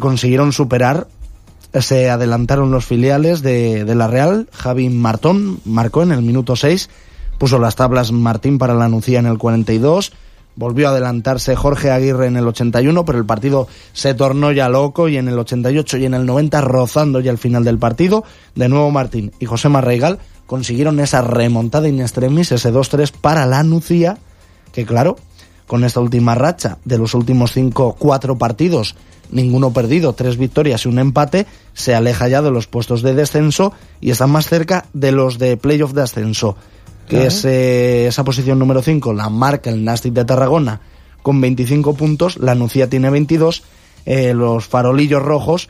consiguieron superar. Se adelantaron los filiales de la Real. Javi Martón marcó en el minuto 6, puso las tablas Martín para la Nucía en el 42, volvió a adelantarse Jorge Aguirre en el 81, pero el partido se tornó ya loco, y en el 88 y en el 90, rozando ya el final del partido, de nuevo Martín y José Marreigal consiguieron esa remontada in extremis, ese 2-3 para la Nucía, que claro, con esta última racha de los últimos 4 partidos, ninguno perdido, 3 victorias y un empate, se aleja ya de los puestos de descenso y está más cerca de los de playoff de ascenso, que es esa posición número 5, la marca el Nàstic de Tarragona con 25 puntos, la Nucía tiene 22, los farolillos rojos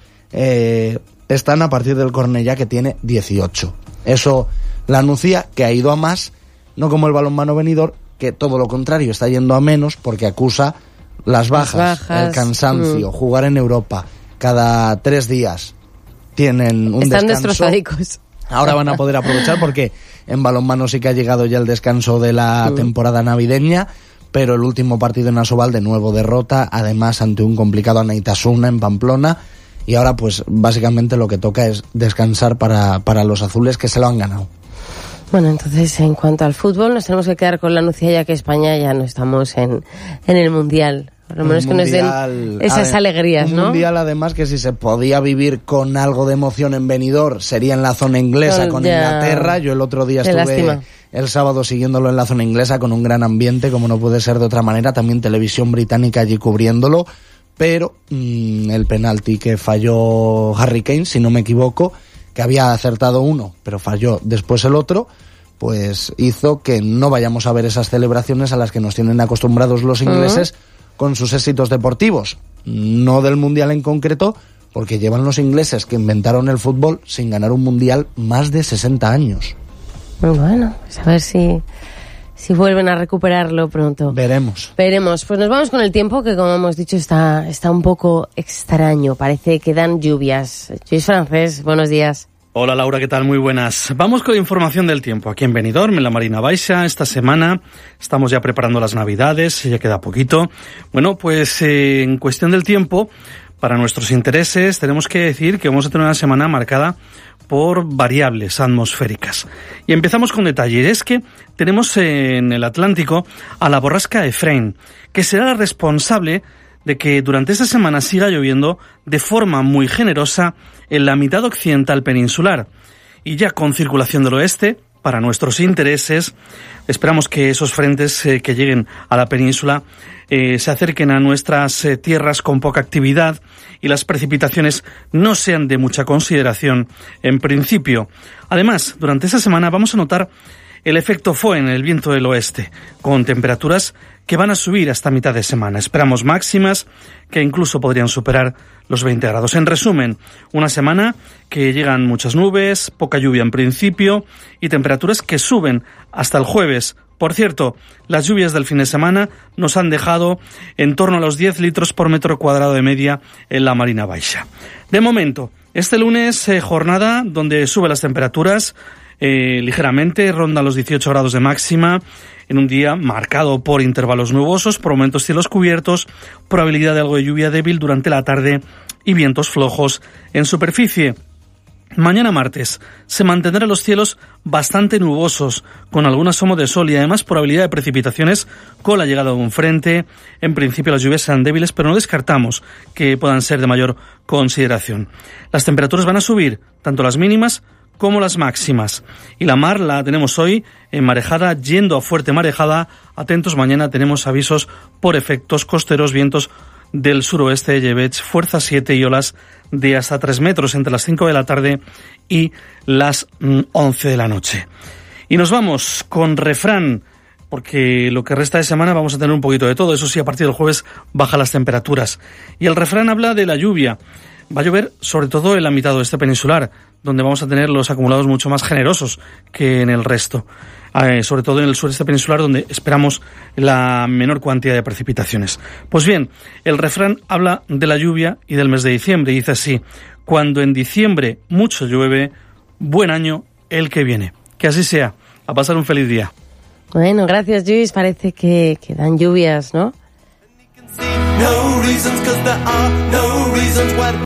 están a partir del Cornellá, que tiene 18. Eso, la Nucía, que ha ido a más, no como el balonmano Benidorm, que todo lo contrario, está yendo a menos porque acusa las bajas, el cansancio, jugar en Europa cada 3 días. Tienen un Están descanso. destrozadicos. Ahora van a poder aprovechar porque en balonmano sí que ha llegado ya el descanso de la temporada navideña, pero el último partido en Asobal, de nuevo derrota, además ante un complicado Anaitasuna en Pamplona, y ahora pues básicamente lo que toca es descansar para los azules, que se lo han ganado. Bueno, entonces en cuanto al fútbol nos tenemos que quedar con la Nucía, ya que España ya no estamos en el Mundial. Por lo menos que nos den esas alegrías, ¿no? Un Mundial, además, que si se podía vivir con algo de emoción en Benidorm, sería en la zona inglesa con Inglaterra. Yo el otro día estuve el sábado siguiéndolo en la zona inglesa con un gran ambiente, como no puede ser de otra manera. También televisión británica allí cubriéndolo. Pero el penalti que falló Harry Kane, si no me equivoco, que había acertado uno, pero falló después el otro, pues hizo que no vayamos a ver esas celebraciones a las que nos tienen acostumbrados los ingleses con sus éxitos deportivos, no del Mundial en concreto, porque llevan los ingleses que inventaron el fútbol sin ganar un Mundial más de 60 años. Bueno, pues a ver si vuelven a recuperarlo pronto. Veremos. Pues nos vamos con el tiempo, que como hemos dicho está un poco extraño. Parece que dan lluvias. Lluís Francés, buenos días. Hola Laura, ¿qué tal? Muy buenas. Vamos con la información del tiempo. Aquí en Benidorm, en la Marina Baixa, esta semana estamos ya preparando las Navidades, ya queda poquito. Bueno, pues en cuestión del tiempo, para nuestros intereses, tenemos que decir que vamos a tener una semana marcada por variables atmosféricas. Y empezamos con detalles. Es que tenemos en el Atlántico a la borrasca Efraín, que será la responsable de que durante esta semana siga lloviendo de forma muy generosa en la mitad occidental peninsular. Y ya con circulación del oeste, para nuestros intereses, esperamos que esos frentes que lleguen a la península se acerquen a nuestras tierras con poca actividad y las precipitaciones no sean de mucha consideración en principio. Además, durante esta semana vamos a notar el efecto FOE en el viento del oeste, con temperaturas que van a subir hasta mitad de semana. Esperamos máximas que incluso podrían superar los 20 grados. En resumen, una semana que llegan muchas nubes, poca lluvia en principio y temperaturas que suben hasta el jueves. Por cierto, las lluvias del fin de semana nos han dejado en torno a los 10 litros por metro cuadrado de media en la Marina Baixa. De momento, este lunes jornada donde suben las temperaturas ligeramente, ronda los 18 grados de máxima, en un día marcado por intervalos nubosos, por momentos cielos cubiertos, probabilidad de algo de lluvia débil durante la tarde y vientos flojos en superficie. Mañana martes se mantendrán los cielos bastante nubosos, con algún asomo de sol y además probabilidad de precipitaciones con la llegada de un frente. En principio las lluvias serán débiles, pero no descartamos que puedan ser de mayor consideración. Las temperaturas van a subir, tanto las mínimas como las máximas. Y la mar la tenemos hoy en marejada, yendo a fuerte marejada. Atentos, mañana tenemos avisos por efectos costeros, vientos del suroeste de Llevech, fuerza 7 y olas de hasta 3 metros entre las 5 de la tarde y las 11 de la noche. Y nos vamos con refrán, porque lo que resta de semana vamos a tener un poquito de todo. Eso sí, a partir del jueves bajan las temperaturas. Y el refrán habla de la lluvia. Va a llover sobre todo en la mitad oeste peninsular, donde vamos a tener los acumulados mucho más generosos que en el resto. Sobre todo en el sureste peninsular, donde esperamos la menor cantidad de precipitaciones. Pues bien, el refrán habla de la lluvia y del mes de diciembre. Y dice así: cuando en diciembre mucho llueve, buen año el que viene. Que así sea. A pasar un feliz día. Bueno, gracias, Lluís. Parece que dan lluvias, ¿no?